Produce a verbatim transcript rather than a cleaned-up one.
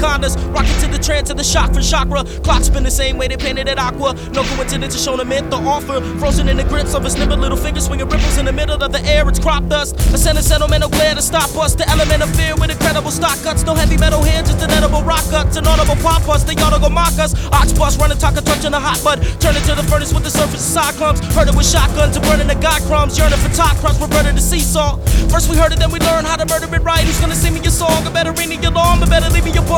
anacondas. Rocking to the trance of the shock for chakra. Clock spin the same way they painted it aqua. No coincidence to show the myth, the offer. Frozen in the grips of a snipper, little finger swinging ripples in the middle of the air. It's crop dust. A center sentimental glare to stop us. The element of fear with incredible stock cuts. No heavy metal hands, just inedible rock cuts. An audible pop us, they ought to go mock us. Ox bust, running, talk a touch on the hot bud. Turn into the furnace with the surface of side clumps. Heard it with shotguns and burning the god crumbs. Yearning for top crust, reverted to seesaw. First we heard it, then we learned how to murder it right. Who's gonna sing me your song? I better ring your alarm, I better leave me your book.